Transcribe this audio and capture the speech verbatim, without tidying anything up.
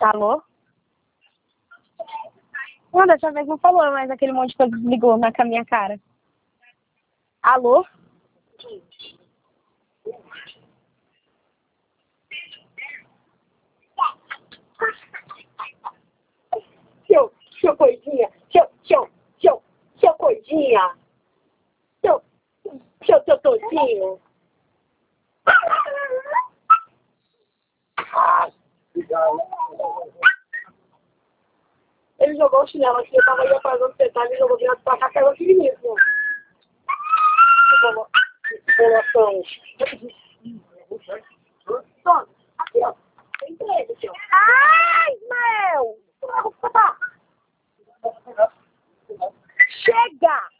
Alô? Não, dessa vez não falou, mas aquele monte de coisa desligou na com a minha cara. Alô? Seu, seu coisinha, seu, seu, seu, seu coisinha, seu, seu totozinho. Ele jogou o chinelo aqui, eu tava aí fazendo sentar, ele jogou direto pra cá, caiu aqui mesmo. Relações. Toma, aqui ó, tem três aqui ó. Ai, meu! Chega!